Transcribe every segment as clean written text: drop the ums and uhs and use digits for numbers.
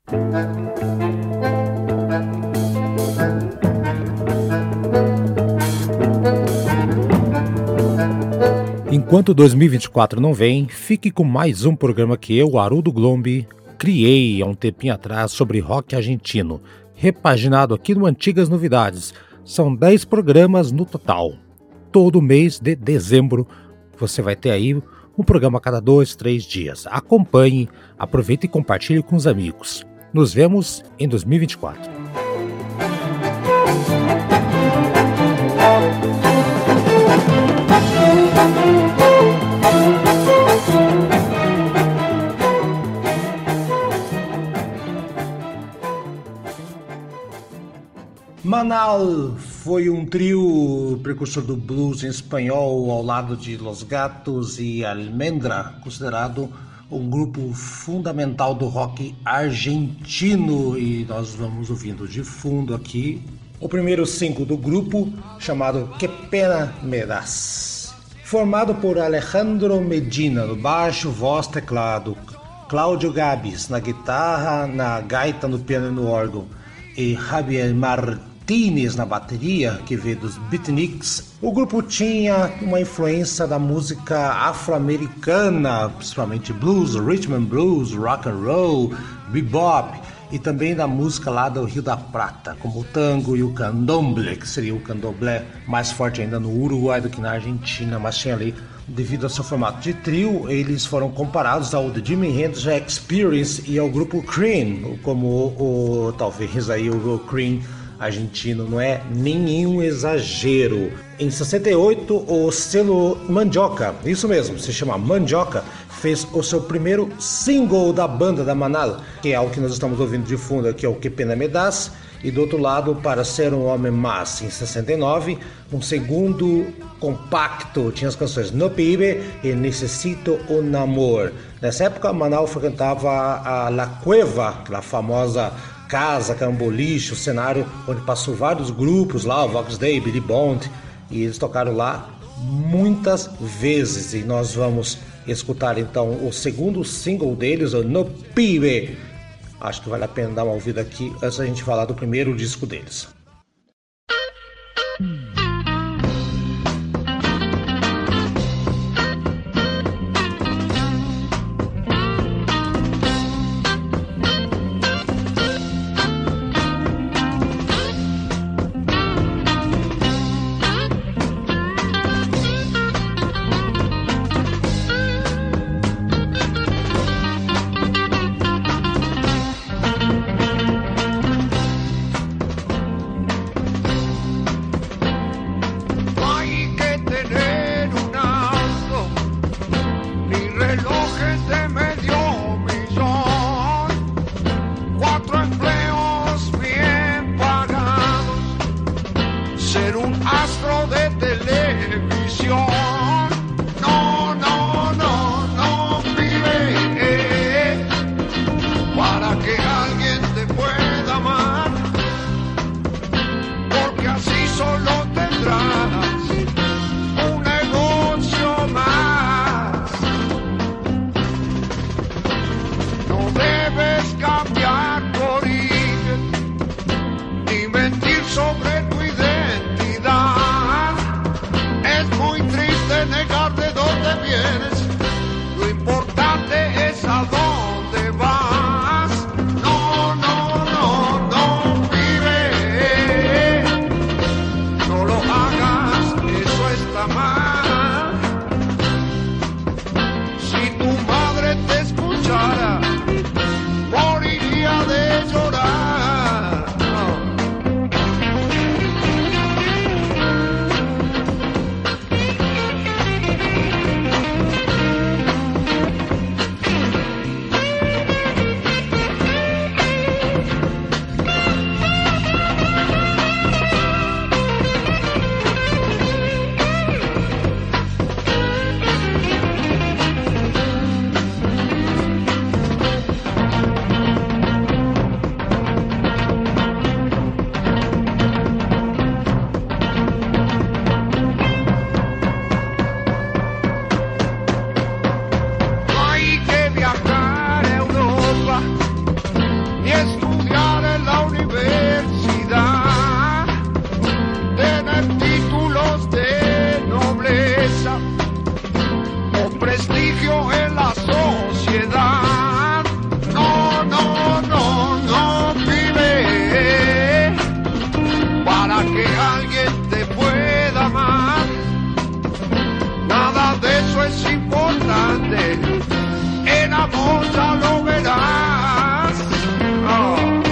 Enquanto 2024 não vem, fique com mais um programa que eu, Haroldo Glombi, criei há um tempinho atrás sobre rock argentino, repaginado aqui no Antigas Novidades. São 10 programas no total. Todo mês de dezembro você vai ter aí um programa a cada 2, 3 dias. Acompanhe, aproveite e compartilhe com os amigos. Nos vemos em 2024. Manal foi um trio precursor do blues em espanhol ao lado de Los Gatos e Almendra, considerado um grupo fundamental do rock argentino, e nós vamos ouvindo de fundo aqui o primeiro single do grupo, chamado Que Pena Me Das. Formado por Alejandro Medina no baixo, voz, teclado, Cláudio Gabis na guitarra, na gaita, no piano e no órgão, e Javier Martínez na bateria, que veio dos Beatniks, o grupo tinha uma influência da música afro-americana, principalmente blues, rhythm and blues, rock and roll, bebop, e também da música lá do Rio da Prata, como o tango e o candomblé, que seria o candomblé mais forte ainda no Uruguai do que na Argentina, mas tinha ali, devido ao seu formato de trio, eles foram comparados ao The Jimi Hendrix Experience e ao grupo Cream, como talvez aí o Cream argentino, não é nenhum exagero. Em 68, o selo Mandioca, isso mesmo, se chama Mandioca, fez o seu primeiro single da banda da Manal, que é o que nós estamos ouvindo de fundo aqui, é o Que Pena Me Das, e do outro lado, Para Ser um Homem Más, em 69, um segundo compacto, tinha as canções No Pibe e Necesito un Amor. Nessa época, Manal frequentava a La Cueva, aquela famosa casa, que era um boliche, o cenário onde passou vários grupos lá, o Vox Day, Billy Bond, e eles tocaram lá muitas vezes, e nós vamos escutar então o segundo single deles, o No Pibe. Acho que vale a pena dar uma ouvida aqui antes da gente falar do primeiro disco deles. vos ya lo verás. Oh.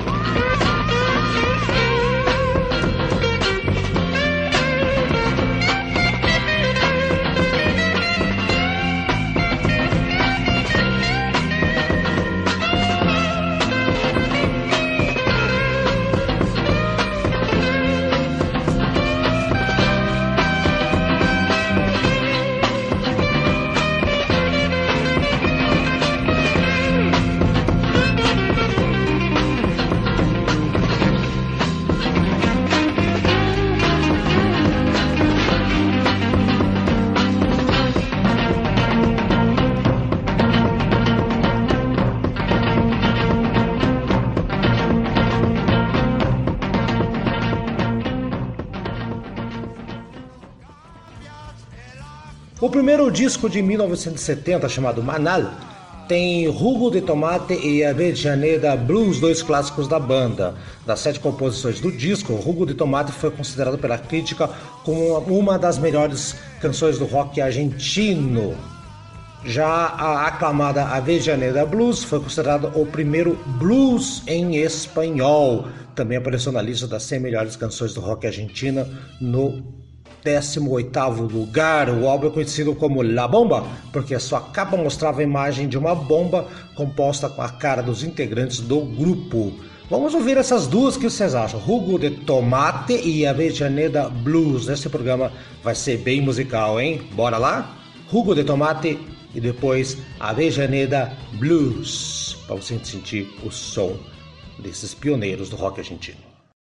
O primeiro disco de 1970, chamado Manal, tem Jugo de Tomate e Avellaneda Blues, dois clássicos da banda. Das 7 composições do disco, Jugo de Tomate foi considerado pela crítica como uma das melhores canções do rock argentino. Já a aclamada Avellaneda Blues foi considerado o primeiro blues em espanhol. Também apareceu na lista das 100 melhores canções do rock argentino no 18º lugar. O álbum é conhecido como La Bomba, porque a sua capa mostrava a imagem de uma bomba composta com a cara dos integrantes do grupo. Vamos ouvir essas duas, que vocês acham? Jugo de Tomate e Avellaneda Blues. Esse programa vai ser bem musical, hein? Bora lá? Jugo de Tomate e depois Avellaneda Blues, para você sentir o som desses pioneiros do rock argentino.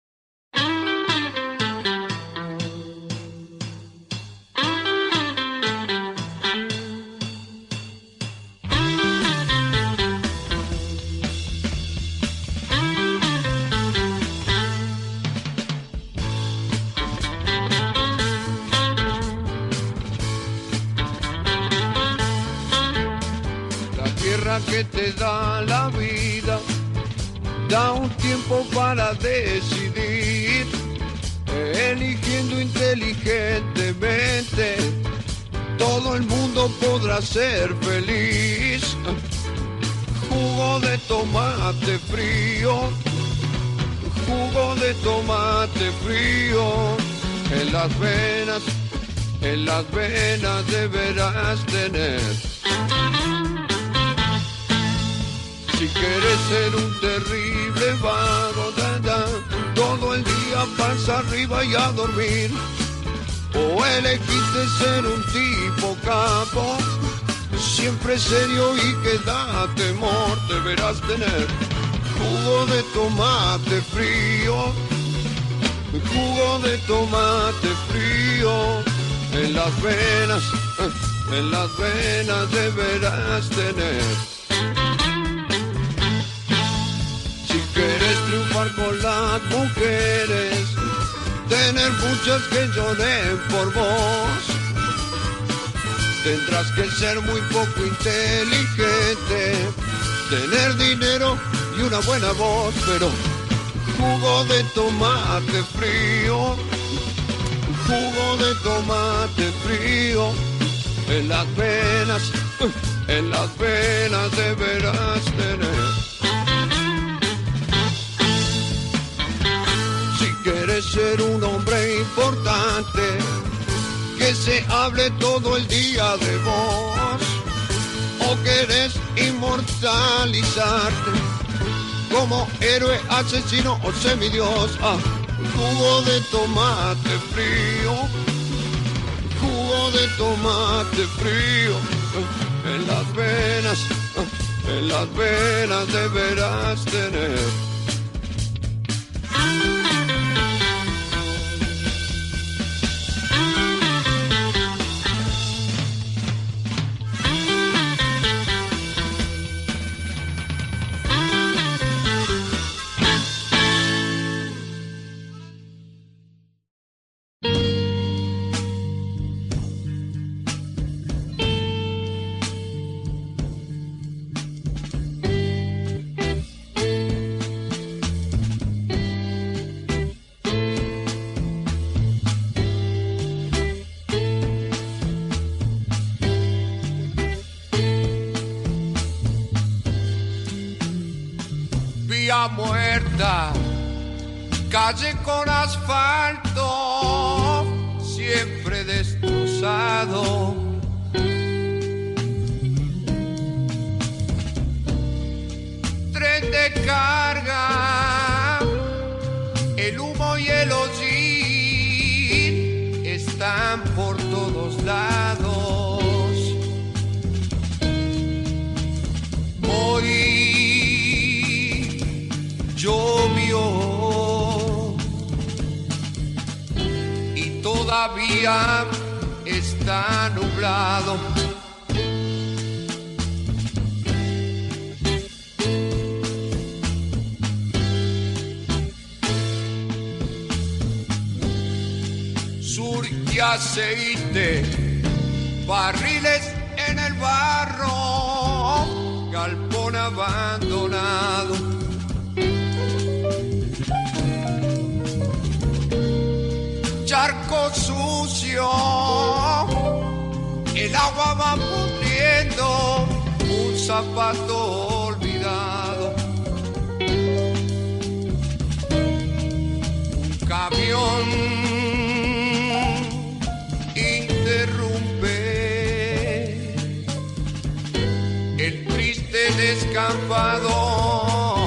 Que te da la vida, da un tiempo para decidir, eligiendo inteligentemente, todo el mundo podrá ser feliz. Jugo de tomate frío, jugo de tomate frío, en las venas deberás tener. Si quieres ser un terrible vago, todo el día panza arriba y a dormir, o elegiste ser un tipo capo, siempre serio y que da temor, deberás tener jugo de tomate frío, jugo de tomate frío, en las venas deberás tener. Quieres triunfar con las mujeres, tener muchas que lloren por vos, tendrás que ser muy poco inteligente, tener dinero y una buena voz, pero jugo de tomate frío, jugo de tomate frío, en las venas deberás tener. Quieres ser un hombre importante, que se hable todo el día de vos, o querés inmortalizarte como héroe, asesino o semidios. Jugo de tomate frío, jugo de tomate frío, en las venas deberás tener. vía muerta, calle con asfalto, siempre destrozado. Tren de carga, el humo y el hollín están por todos lados. Hoy llovió y todavía está nublado. Sur y aceite, barriles en el barro, galpón abandonado. Charco sucio, el agua va pudriendo, un zapato olvidado. Un camión interrumpe el triste descampado.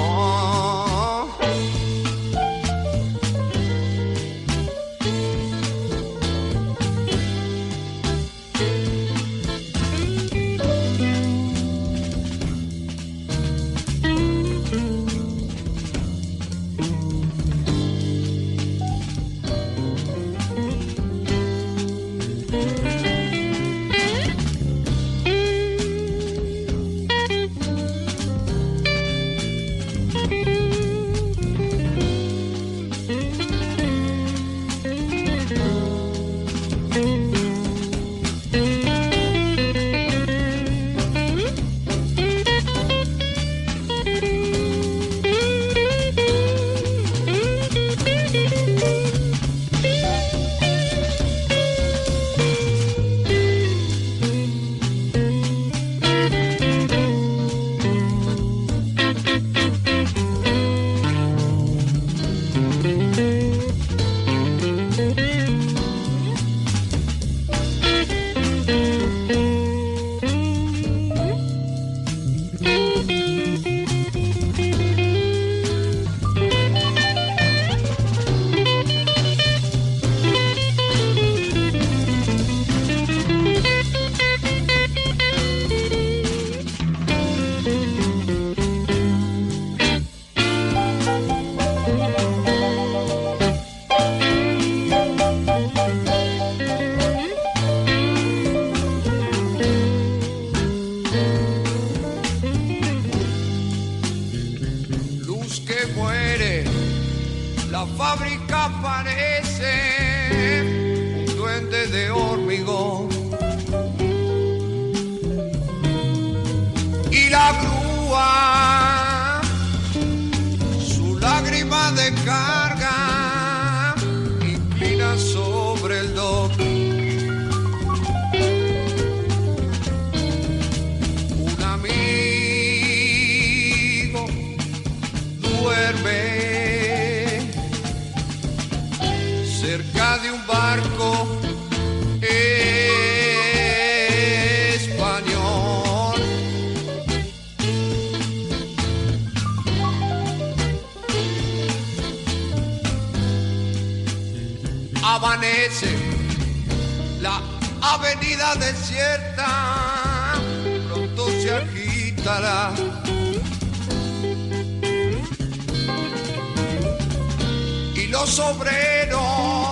Amanece la avenida desierta, pronto se agitará. Y los obreros,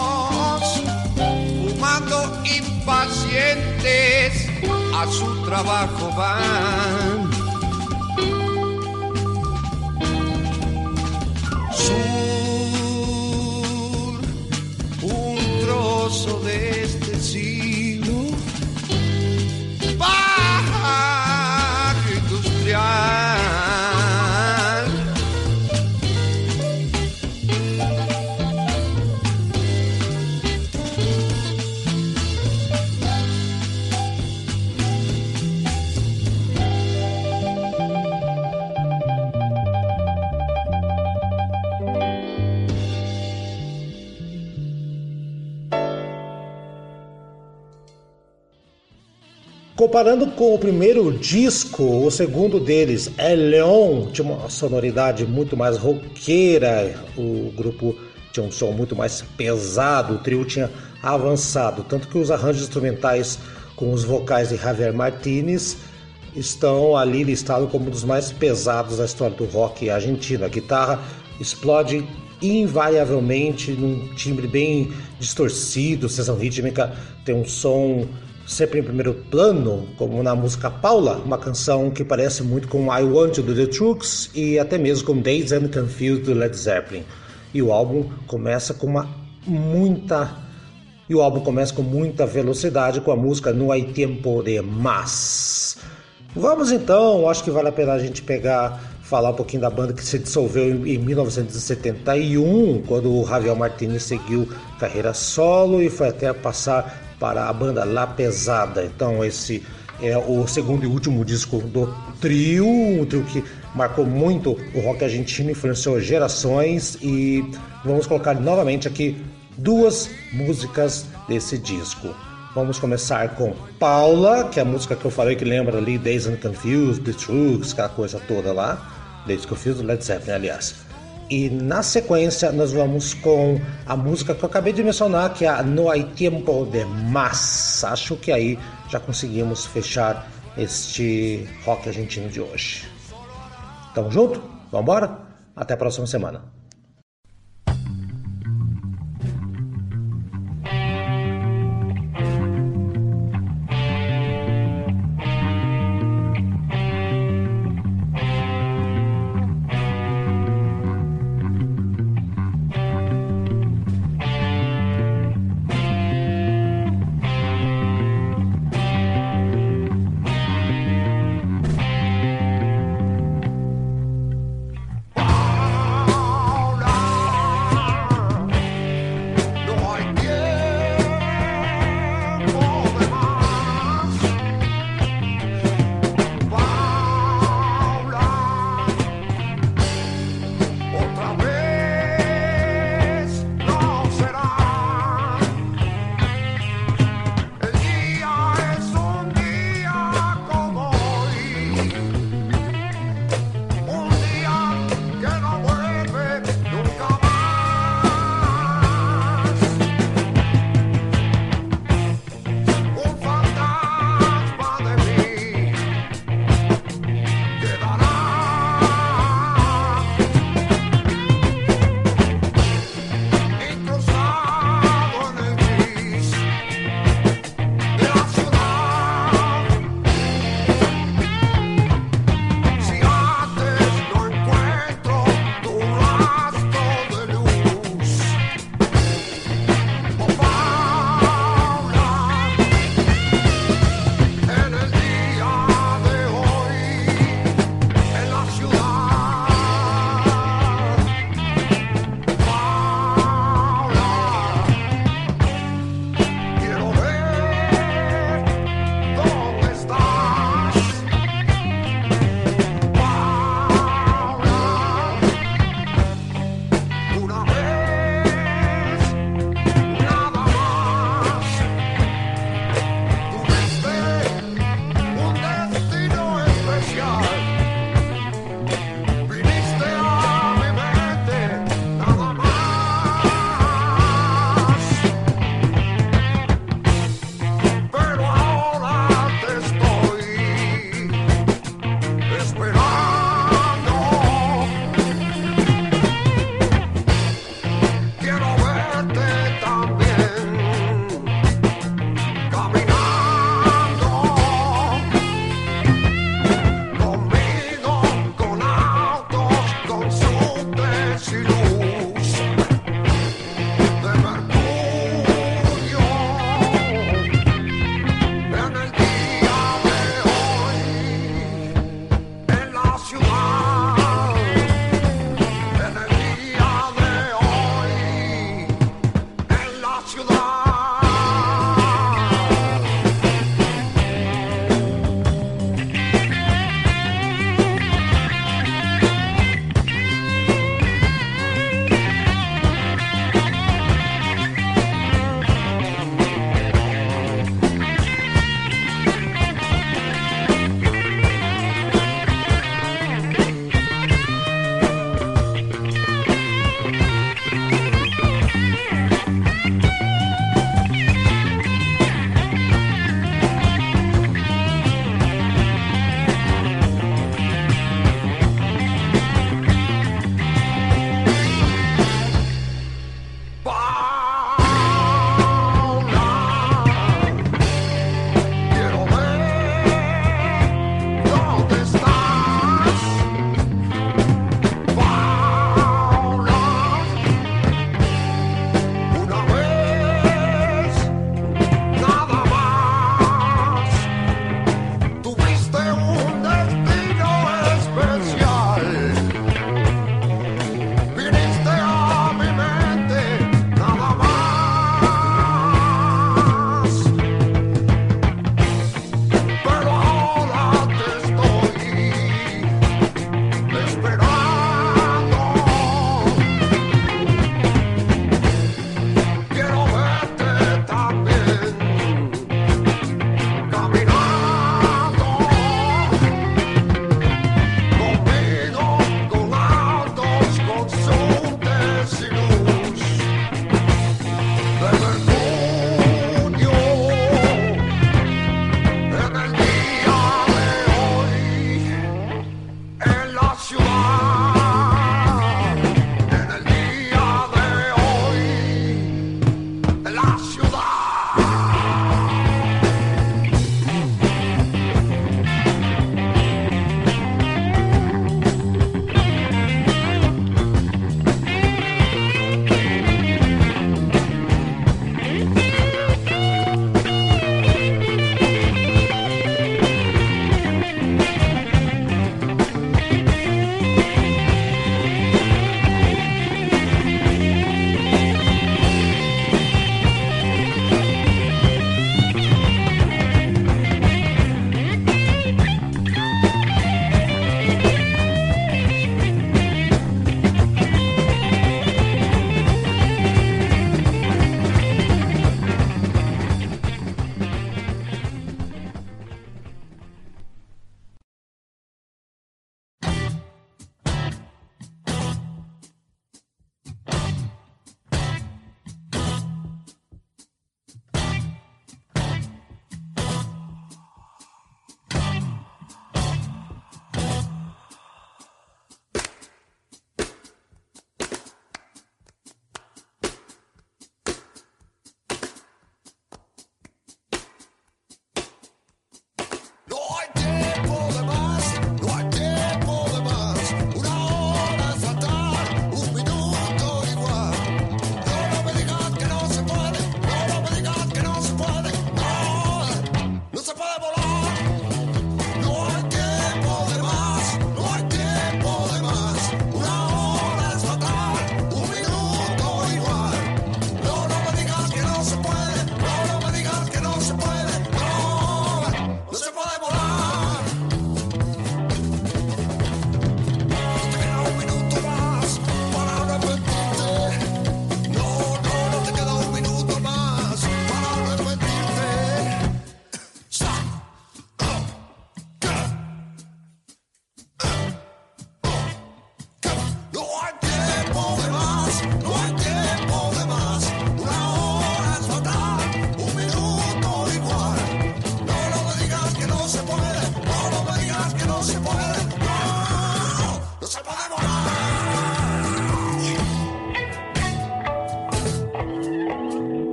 fumando impacientes, a su trabajo van. De este siglo, barrio industrial. Comparando com o primeiro disco, o segundo deles, El León, tinha uma sonoridade muito mais roqueira, o grupo tinha um som muito mais pesado, o trio tinha avançado, tanto que os arranjos instrumentais com os vocais de Javier Martínez estão ali listados como um dos mais pesados da história do rock argentino. A guitarra explode invariavelmente num timbre bem distorcido, seção rítmica tem um som sempre em primeiro plano, como na música Paula, uma canção que parece muito com I Want to Do The Trucks e até mesmo com Dazed and Confused do Led Zeppelin. E o álbum começa com muita velocidade com a música No Hay Tiempo de Más. Vamos então, acho que vale a pena a gente falar um pouquinho da banda que se dissolveu em 1971, quando o Javier Martínez seguiu carreira solo e foi até passar para a banda La Pesada. Então esse é o segundo e último disco do trio, um trio que marcou muito o rock argentino, influenciou gerações, e vamos colocar novamente aqui duas músicas desse disco. Vamos começar com Paula, que é a música que eu falei que lembra ali Dazed and Confused, The Trucks, aquela coisa toda lá, Dazed and Confused do Led Zeppelin, aliás. E na sequência nós vamos com a música que eu acabei de mencionar, que é a No Hay Tiempo de Más. Acho que aí já conseguimos fechar este rock argentino de hoje. Tamo junto? Vambora? Até a próxima semana.